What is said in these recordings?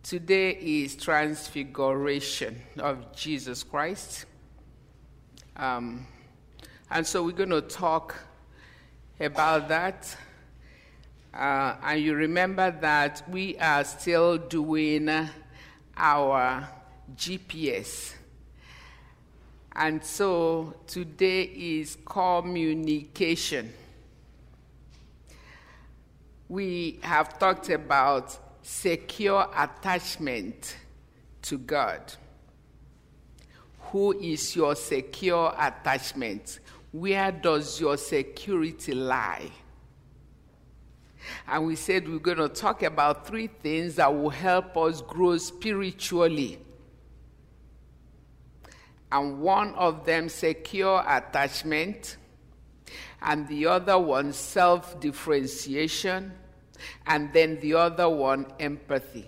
Today is Transfiguration of Jesus Christ. And so we're going to talk about that. And you remember that we are still doing our GPS. And so today is communication. We have talked about secure attachment to God. Who is your secure attachment? Where does your security lie? And we said we're going to talk about 3 things that will help us grow spiritually. And one of them, secure attachment, and the other one, self-differentiation, and then the other one, empathy.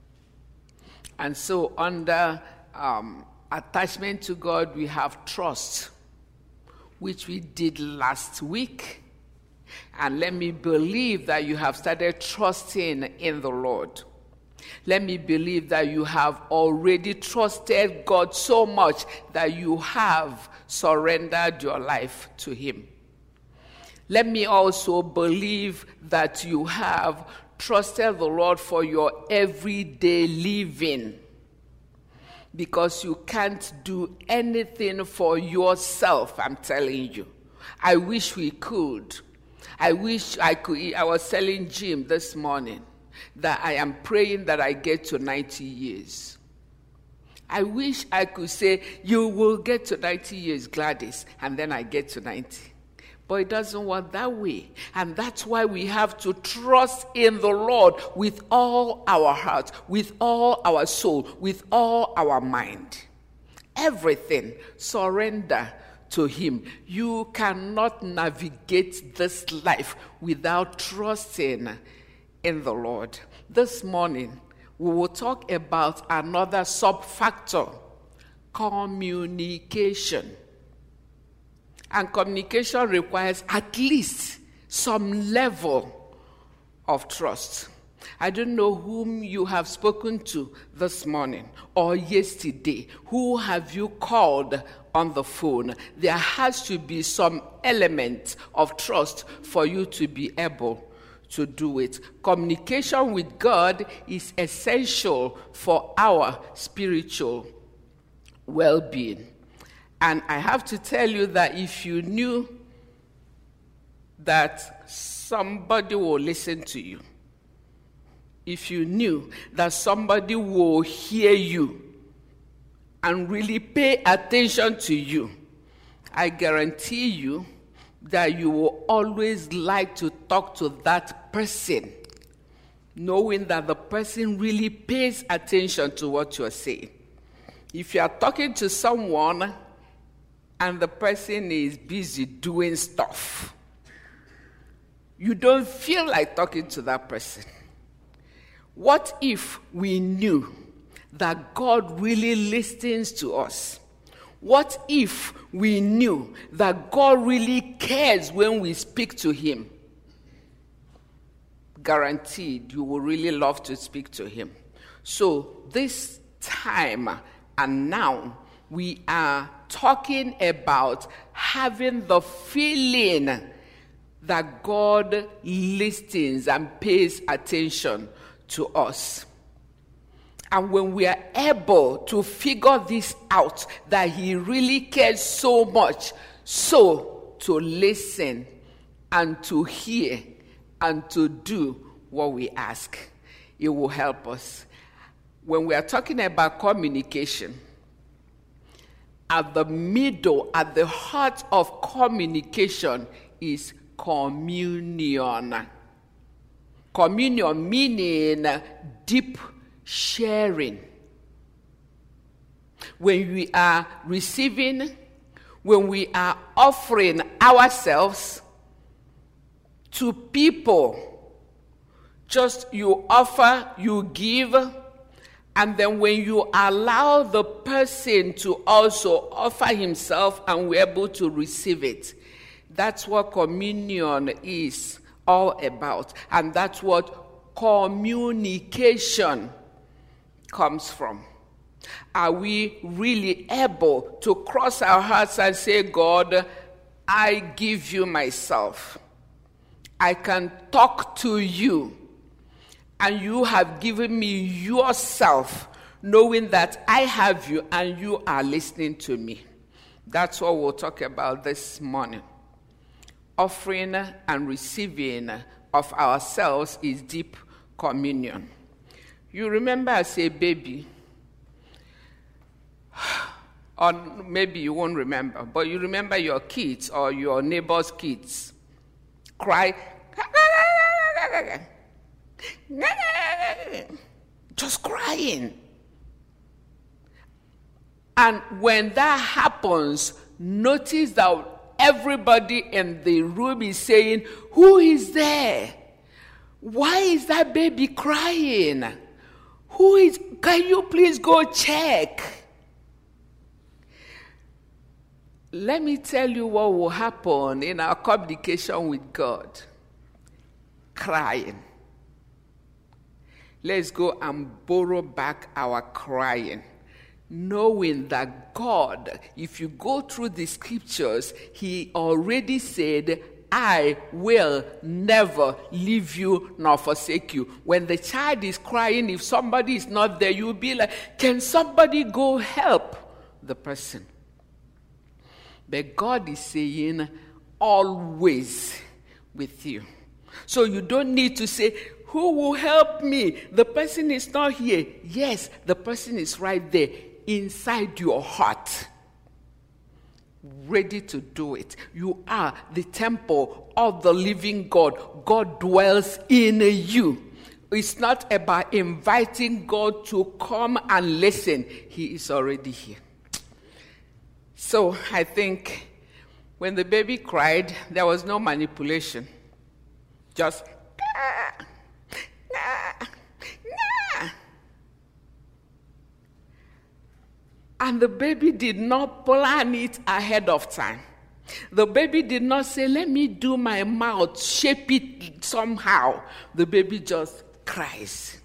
And so under attachment to God, we have trust, which we did last week. And let me believe that you have started trusting in the Lord. Let me believe that you have already trusted God so much that you have surrendered your life to Him. Let me also believe that you have trusted the Lord for your everyday living, because you can't do anything for yourself, I'm telling you. I wish we could. I wish I could. I was telling Jim this morning that I am praying that I get to 90 years. I wish I could say, you will get to 90 years, Gladys, and then I get to 90. But it doesn't work that way. And that's why we have to trust in the Lord with all our heart, with all our soul, with all our mind. Everything, surrender to Him. You cannot navigate this life without trusting in the Lord. This morning, we will talk about another sub-factor, communication. And communication requires at least some level of trust. I don't know whom you have spoken to this morning or yesterday. Who have you called on the phone? There has to be some element of trust for you to be able to do it. Communication with God is essential for our spiritual well-being. And I have to tell you that if you knew that somebody will listen to you, if you knew that somebody will hear you and really pay attention to you, I guarantee you that you will always like to talk to that person, knowing that the person really pays attention to what you're saying. If you are talking to someone and the person is busy doing stuff, you don't feel like talking to that person. What if we knew that God really listens to us? What if we knew that God really cares when we speak to Him? Guaranteed, you will really love to speak to Him. So this time and now, we are talking about having the feeling that God listens and pays attention to us. And when we are able to figure this out, that He really cares so much, so to listen and to hear and to do what we ask, it will help us. When we are talking about communication, at the middle, at the heart of communication is communion. Communion meaning deep sharing. When we are receiving, when we are offering ourselves to people, just you offer, you give, and then when you allow the person to also offer himself and we're able to receive it, that's what communion is all about. And that's what communication comes from. Are we really able to cross our hearts and say, God, I give you myself. I can talk to you, and you have given me yourself, knowing that I have you and you are listening to me. That's what we'll talk about this morning. Offering and receiving of ourselves is deep communion. You remember as a baby, or maybe you won't remember, but you remember your kids or your neighbor's kids cry, just crying. And when that happens, notice that everybody in the room is saying, who is there? Why is that baby crying? Can you please go check? Let me tell you what will happen in our communication with God. Crying. Let's go and borrow back our crying. Knowing that God, if you go through the scriptures, he already said, I will never leave you nor forsake you. When the child is crying, if somebody is not there, you'll be like, can somebody go help the person? But God is saying, always with you. So you don't need to say, who will help me? The person is not here. Yes, the person is right there inside your heart, ready to do it. You are the temple of the living God. God dwells in you. It's not about inviting God to come and listen. He is already here. So I think when the baby cried, there was no manipulation. Just and the baby did not plan it ahead of time. The baby did not say, let me do my mouth, shape it somehow. The baby just cries.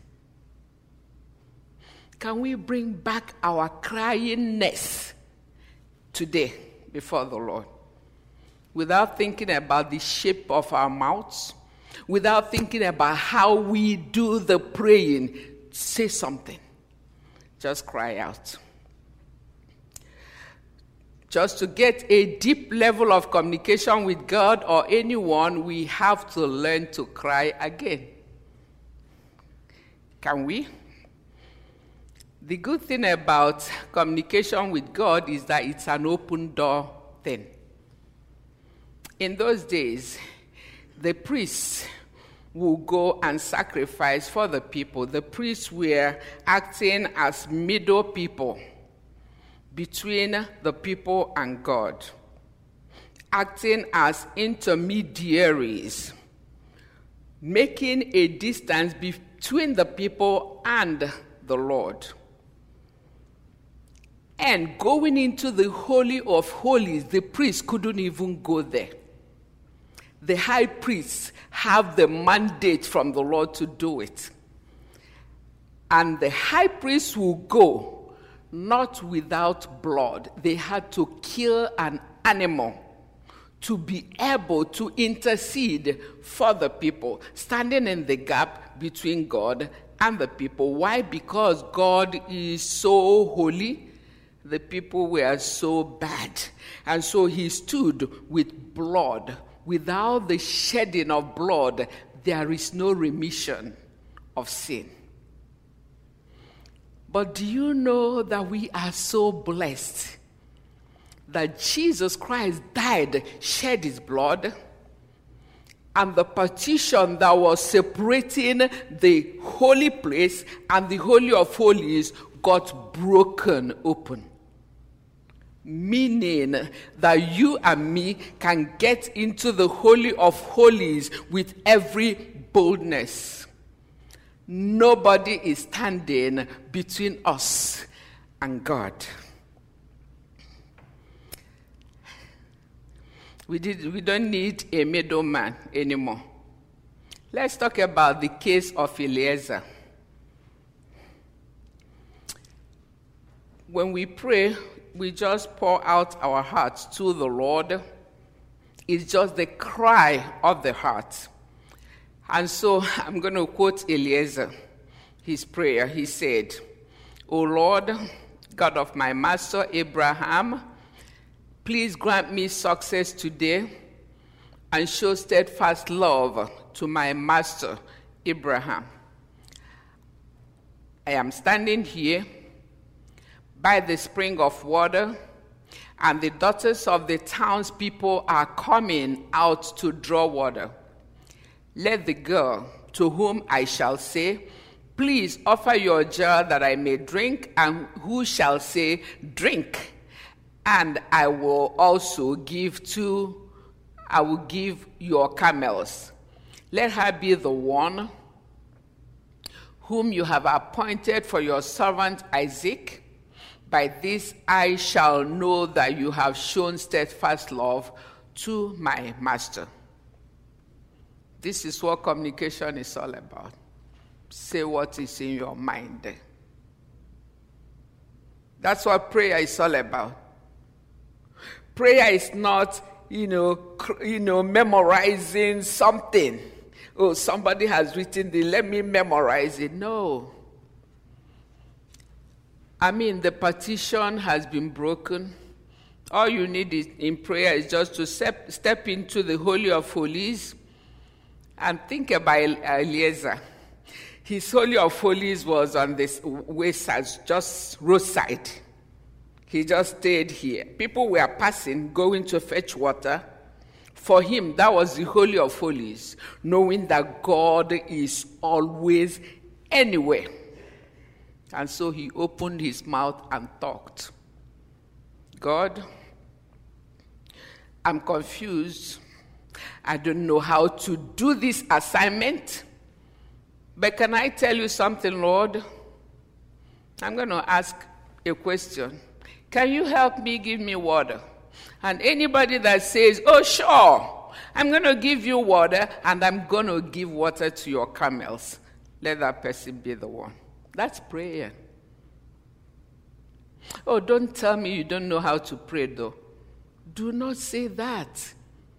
Can we bring back our cryingness today before the Lord? Without thinking about the shape of our mouths, without thinking about how we do the praying, say something. Just cry out. Just to get a deep level of communication with God or anyone, we have to learn to cry again. Can we? The good thing about communication with God is that it's an open door thing. In those days, the priests will go and sacrifice for the people. The priests were acting as middle people between the people and God, acting as intermediaries, making a distance between the people and the Lord. And going into the Holy of Holies, the priests couldn't even go there. The high priests have the mandate from the Lord to do it. And the high priests will go, not without blood. They had to kill an animal to be able to intercede for the people, standing in the gap between God and the people. Why? Because God is so holy. The people were so bad. And so he stood with blood. Without the shedding of blood, there is no remission of sin. But do you know that we are so blessed that Jesus Christ died, shed his blood, and the partition that was separating the holy place and the Holy of Holies got broken open? Meaning that you and me can get into the Holy of Holies with every boldness. Nobody is standing between us and God. We don't need a middleman anymore. Let's talk about the case of Eliezer. when we pray, we just pour out our hearts to the Lord. It's just the cry of the heart. And so I'm going to quote Eliezer, his prayer. He said, "O Lord, God of my master Abraham, please grant me success today and show steadfast love to my master Abraham. I am standing here by the spring of water, and the daughters of the townspeople are coming out to draw water. Let the girl to whom I shall say, 'Please offer your jar that I may drink,' and who shall say, 'Drink,' and I will give your camels. Let her be the one whom you have appointed for your servant Isaac. By this I shall know that you have shown steadfast love to my master." This is what communication is all about. Say what is in your mind. That's what prayer is all about. Prayer is not, memorizing something. Oh, somebody has written this, let me memorize it. No. The partition has been broken. All you need in prayer is just to step into the Holy of Holies and think about Eliezer. His Holy of Holies was on this wayside, just roadside. He just stayed here. People were passing, going to fetch water. For him, that was the Holy of Holies, knowing that God is always anywhere. And so he opened his mouth and talked. "God, I'm confused. I don't know how to do this assignment. But can I tell you something, Lord? I'm going to ask a question. Can you help me give me water?" And anybody that says, "Oh, sure, I'm going to give you water and I'm going to give water to your camels," let that person be the one. That's prayer. Oh, don't tell me you don't know how to pray, though. Do not say that.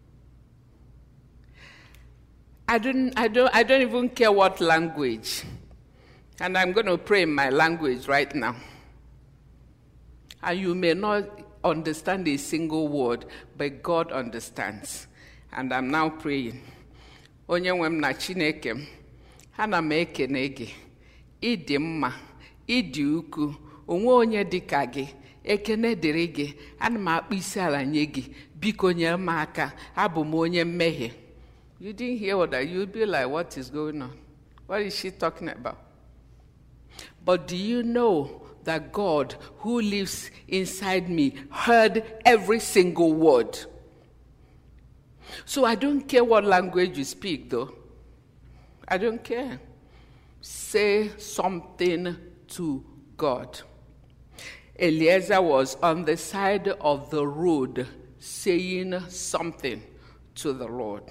I don't even care what language. And I'm going to pray in my language right now. And you may not understand a single word, but God understands. And I'm now praying. Onye nwe m na Chineke m, ana m ekene gị. Ịdị mma, ịdị ukwu, onwe onye dị ka gị. Ekene dịrị gị, ana m akpọ isi ala nye gị. Biko nyere m aka, abụ m onye mmehie. You didn't hear what that. You'd be like, what is going on? What is she talking about? But do you know that God, who lives inside me, heard every single word? So I don't care what language you speak, though. I don't care. Say something to God. Eliezer was on the side of the road saying something to the Lord.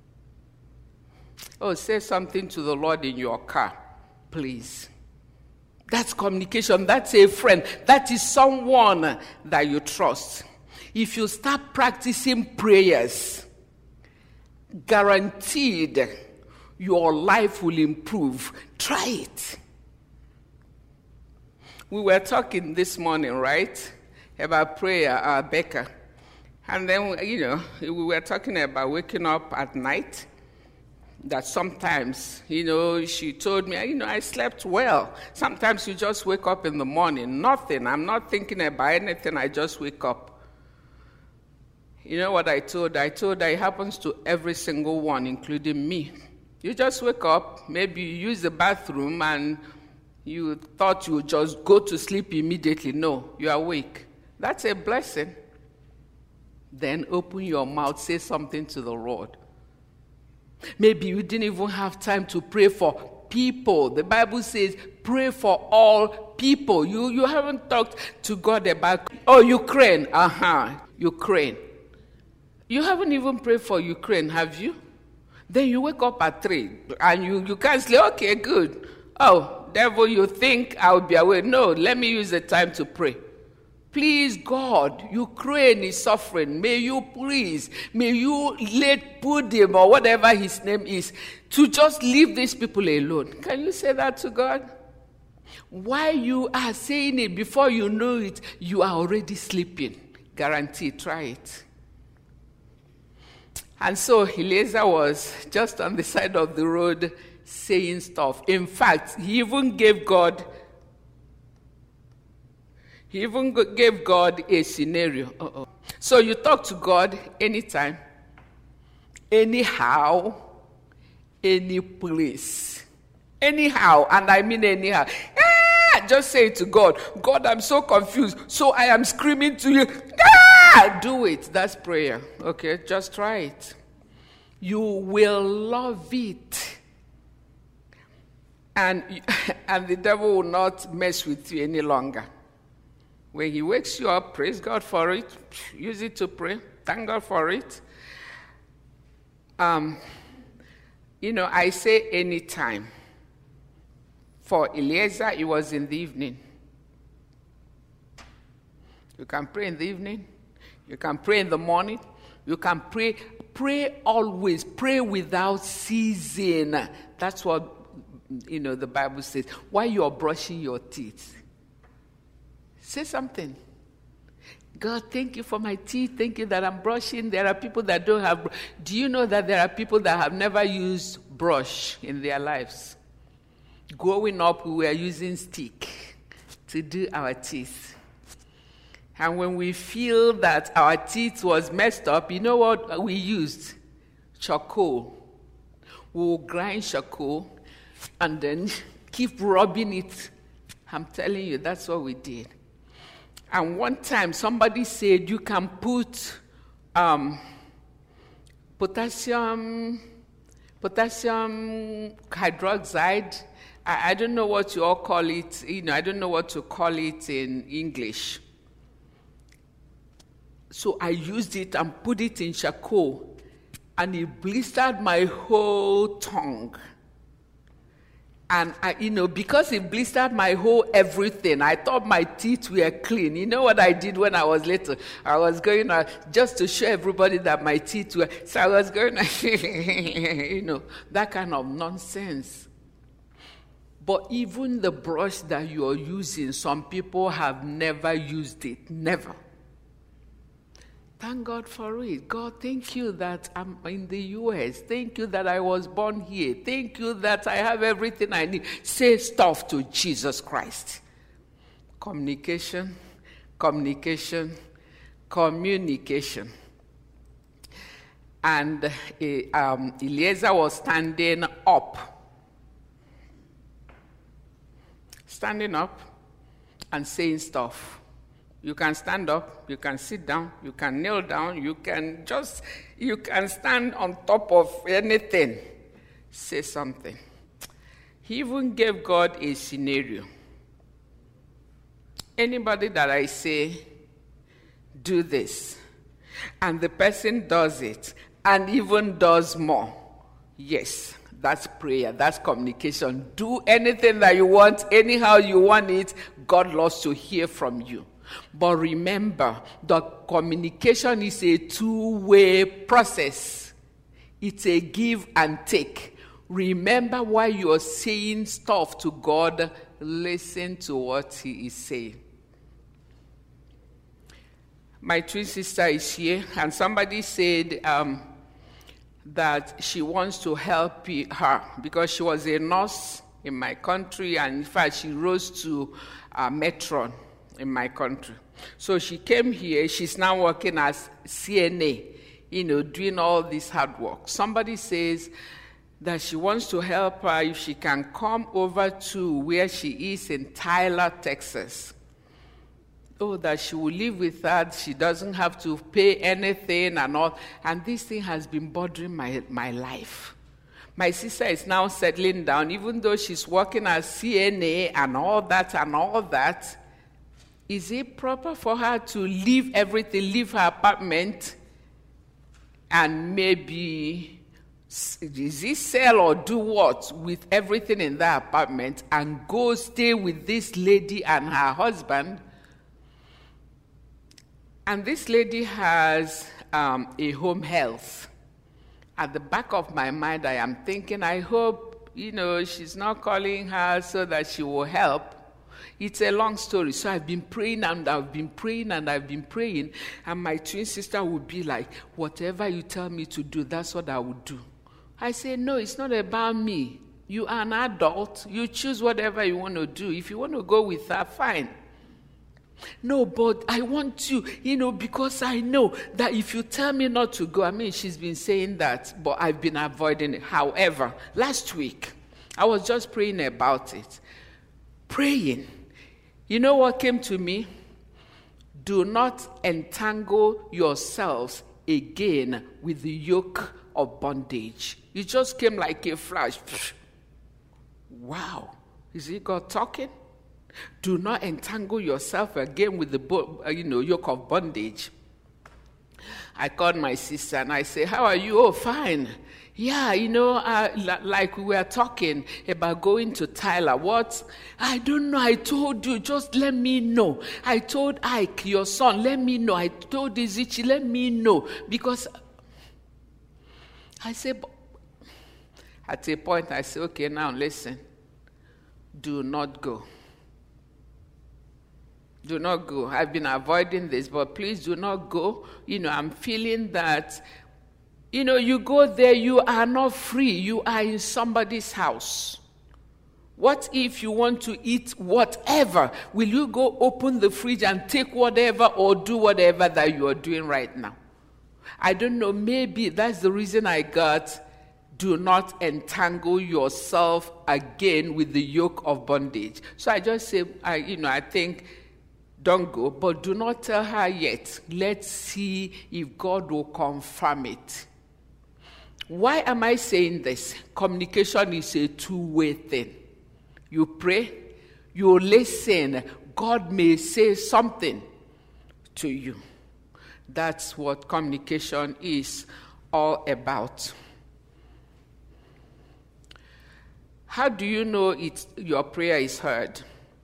Oh, say something to the Lord in your car, please. That's communication. That's a friend. That is someone that you trust. If you start practicing prayers, guaranteed your life will improve. Try it. We were talking this morning, right, about prayer, Becca. And then, we were talking about waking up at night. That sometimes, she told me, I slept well. Sometimes you just wake up in the morning, nothing. I'm not thinking about anything. I just wake up. You know what I told her? I told her it happens to every single one, including me. You just wake up, maybe you use the bathroom, and you thought you would just go to sleep immediately. No, you're awake. That's a blessing. Then open your mouth, say something to the Lord. Maybe you didn't even have time to pray for people. The Bible says, pray for all people. You haven't talked to God about, Ukraine. Ukraine. You haven't even prayed for Ukraine, have you? Then you wake up at 3 and you can't say, okay, good. Oh, devil, you think I'll be away. No, let me use the time to pray. Please, God, Ukraine is suffering. May you let Putin or whatever his name is to just leave these people alone. Can you say that to God? While you are saying it, before you know it, you are already sleeping. Guaranteed, try it. And so Eliezer was just on the side of the road saying stuff. In fact, he even gave God a scenario. So you talk to God anytime, anyhow, any place. Anyhow, and I mean anyhow. Just say it to God. God, I'm so confused, so I am screaming to you. Do it. That's prayer. Okay, just try it. You will love it. And the devil will not mess with you any longer. When he wakes you up, praise God for it. Use it to pray. Thank God for it. I say anytime. For Eliezer, it was in the evening. You can pray in the evening. You can pray in the morning. You can pray. Pray always. Pray without ceasing. That's what, the Bible says. While you're brushing your teeth, say something. God, thank you for my teeth. Thank you that I'm brushing. There are people that don't have. Do you know that there are people that have never used brush in their lives? Growing up, we were using stick to do our teeth. And when we feel that our teeth was messed up, you know what we used? Charcoal. We'll grind charcoal and then keep rubbing it. I'm telling you, that's what we did. And one time, somebody said you can put potassium hydroxide. I don't know what you all call it. I don't know what to call it in English. So I used it and put it in charcoal, and it blistered my whole tongue. And because it blistered my whole everything, I thought my teeth were clean. You know what I did when I was little? I was going just to show everybody that my teeth were. So I was going, that kind of nonsense. But even the brush that you are using, some people have never used it. Never. Thank God for it. God, thank you that I'm in the U.S. Thank you that I was born here. Thank you that I have everything I need. Say stuff to Jesus Christ. Communication. And Eliezer was standing up. Standing up and saying stuff. You can stand up, you can sit down, you can kneel down, you can stand on top of anything. Say something. He even gave God a scenario. Anybody that I say, do this, and the person does it, and even does more, yes, that's prayer, that's communication. Do anything that you want, anyhow you want it, God loves to hear from you. But remember, the communication is a two-way process. It's a give and take. Remember, while you're saying stuff to God, listen to what He is saying. My twin sister is here, and somebody said that she wants to help her because she was a nurse in my country, and in fact, she rose to matron in my country. So she came here. She's now working as CNA, doing all this hard work. Somebody says that she wants to help her if she can come over to where she is in Tyler, Texas. Oh, that she will live with her. She doesn't have to pay anything and all. And this thing has been bothering my life. My sister is now settling down, even though she's working as CNA and all that. Is it proper for her to leave everything, leave her apartment, and maybe, is it sell or do what with everything in that apartment and go stay with this lady and her husband? And this lady has a home health. At the back of my mind, I am thinking, I hope, she's not calling her so that she will help. It's a long story. So I've been praying and I've been praying and I've been praying. And my twin sister would be like, whatever you tell me to do, that's what I would do. I say, no, it's not about me. You are an adult. You choose whatever you want to do. If you want to go with her, fine. No, but I want you, because I know that if you tell me not to go, she's been saying that, but I've been avoiding it. However, last week, I was just praying about it. Praying. You know what came to me? Do not entangle yourselves again with the yoke of bondage. It just came like a flash. Wow. Is it God talking? Do not entangle yourself again with the yoke of bondage. I called my sister and I said, how are you? Oh, fine. Yeah, like we were talking about going to Tyler. What? I don't know. I told you, just let me know. I told Ike, your son, let me know. I told Izichi, let me know. Because I said, at a point, I said, okay, now listen. Do not go. Do not go. I've been avoiding this, but please do not go. I'm feeling that, you go there, you are not free. You are in somebody's house. What if you want to eat whatever? Will you go open the fridge and take whatever or do whatever that you are doing right now? I don't know. Maybe that's the reason I got, do not entangle yourself again with the yoke of bondage. So I just say, I think, don't go, but do not tell her yet. Let's see if God will confirm it. Why am I saying this? Communication is a two-way thing. You pray, you listen. God may say something to you. That's what communication is all about. How do you know your prayer is heard?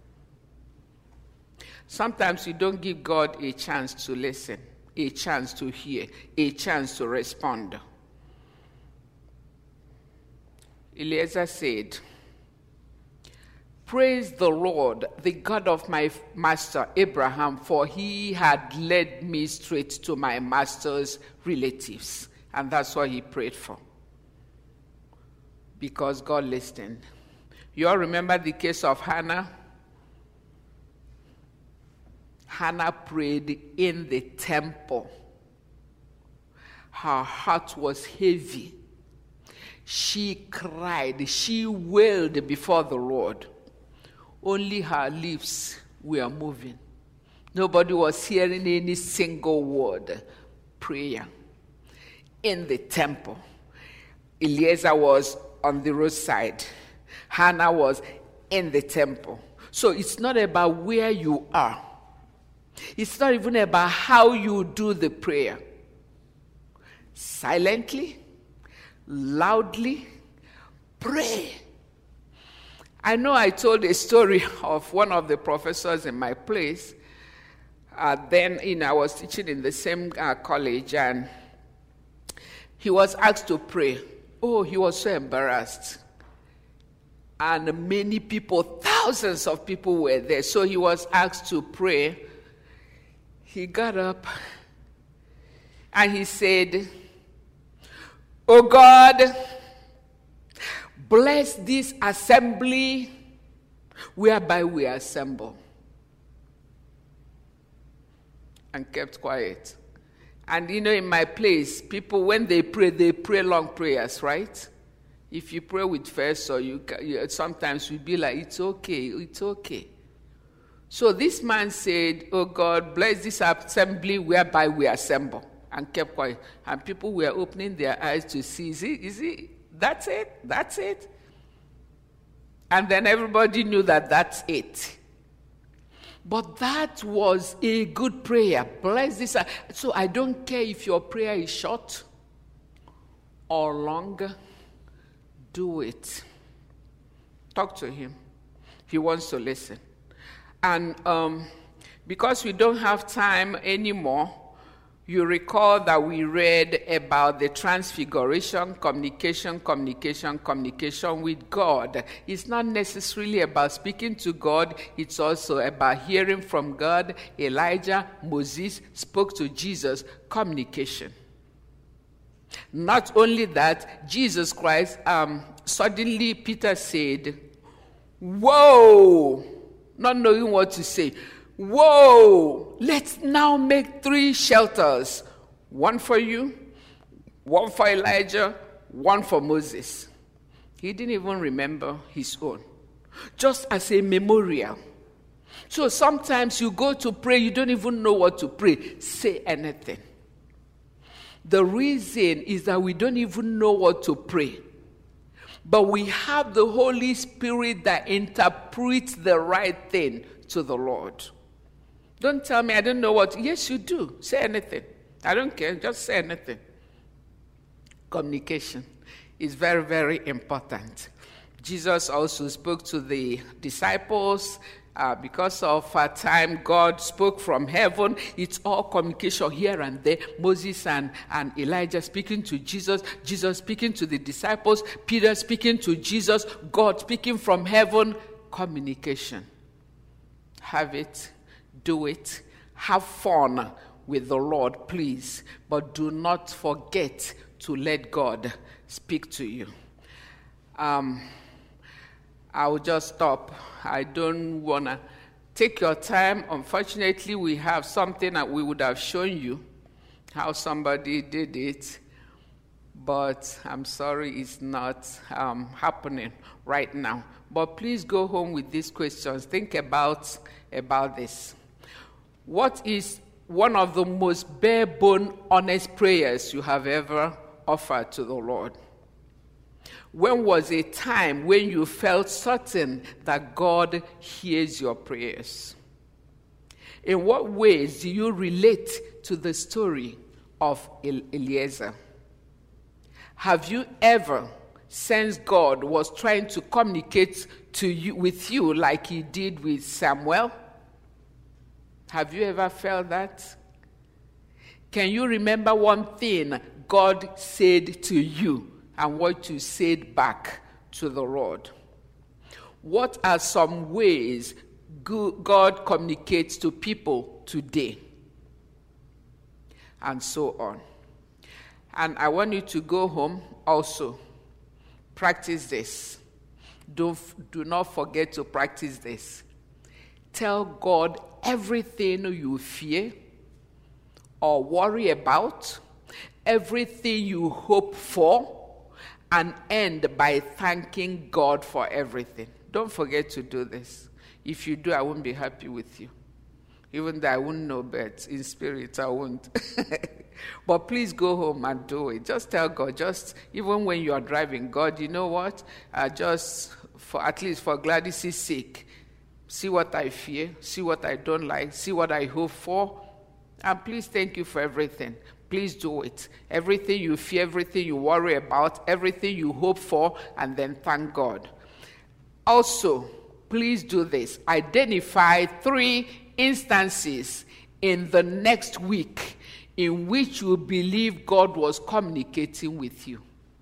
Sometimes you don't give God a chance to listen, a chance to hear, a chance to respond. Eliezer said, praise the Lord, the God of my master Abraham, for he had led me straight to my master's relatives. And that's what he prayed for. Because God listened. You all remember the case of Hannah? Hannah prayed in the temple. Her heart was heavy. She cried. She wailed before the Lord. Only her lips were moving. Nobody was hearing any single word. Prayer. In the temple. Eliezer was on the roadside. Hannah was in the temple. So it's not about where you are. It's not even about how you do the prayer. Silently, loudly, pray. I know I told a story of one of the professors in my place. Then, I was teaching in the same college, and he was asked to pray. Oh, he was so embarrassed. And many people, thousands of people were there. So he was asked to pray. He got up and he said, oh God, bless this assembly whereby we assemble. And kept quiet. And in my place, people, when they pray long prayers, right? If you pray with verse, or you sometimes we be like, it's okay, it's okay. So this man said, oh God, bless this assembly whereby we assemble. And kept quiet. And people were opening their eyes to see, is it, that's it. And then everybody knew that that's it. But that was a good prayer. Bless this. So I don't care if your prayer is short or longer. Do it. Talk to him. He wants to listen. And Because we don't have time anymore, you recall that we read about the transfiguration, communication with God. It's not necessarily about speaking to God, it's also about hearing from God. Elijah, Moses spoke to Jesus, communication. Not only that, Jesus Christ, suddenly Peter said, "Whoa," not knowing what to say. "Whoa, let's now make 3 shelters. One for you, one for Elijah, one for Moses." He didn't even remember his own. Just as a memorial. So sometimes you go to pray, you don't even know what to pray. Say anything. The reason is that we don't even know what to pray. But we have the Holy Spirit that interprets the right thing to the Lord. Don't tell me I don't know what. Yes, you do. Say anything. I don't care. Just say anything. Communication is very, very important. Jesus also spoke to the disciples. Because of time, God spoke from heaven. It's all communication here and there. Moses and Elijah speaking to Jesus. Jesus speaking to the disciples. Peter speaking to Jesus. God speaking from heaven. Communication. Have it. Do it. Have fun with the Lord, please. But do not forget to let God speak to you. I will just stop. I don't want to take your time. Unfortunately, we have something that we would have shown you, how somebody did it. But I'm sorry it's not happening right now. But please go home with these questions. Think about this. What is one of the most bare-bone, honest prayers you have ever offered to the Lord? When was a time when you felt certain that God hears your prayers? In what ways do you relate to the story of Eliezer? Have you ever sensed God was trying to communicate with you like he did with Samuel? Have you ever felt that? Can you remember one thing God said to you and what you said back to the Lord? What are some ways God communicates to people today? And so on. And I want you to go home also. Practice this. Do not forget to practice this. Tell God everything you fear or worry about, everything you hope for, and end by thanking God for everything. Don't forget to do this. If you do, I won't be happy with you. Even though I wouldn't know, but in spirit I won't. But please go home and do it. Just tell God, even when you are driving, God, you know what? Just at least for Gladys' sake, see what I fear, see what I don't like, see what I hope for, and please thank you for everything. Please do it. Everything you fear, everything you worry about, everything you hope for, and then thank God. Also, please do this. Identify 3 instances in the next week in which you believe God was communicating with you.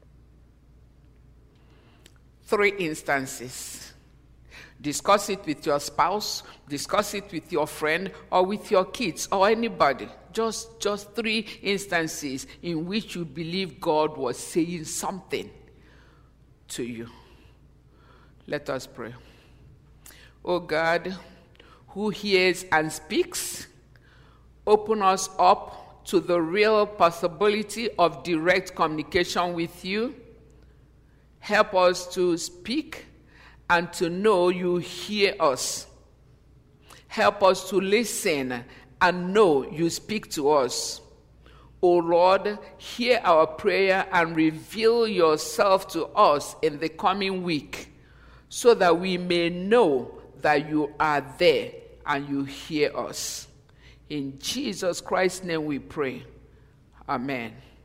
3 instances. Discuss it with your spouse, discuss it with your friend, or with your kids, or anybody. Just 3 instances in which you believe God was saying something to you. Let us pray. Oh God, who hears and speaks, open us up to the real possibility of direct communication with you. Help us to speak and to know you hear us. Help us to listen and know you speak to us. O Lord, hear our prayer and reveal yourself to us in the coming week so that we may know that you are there and you hear us. In Jesus Christ's name we pray. Amen.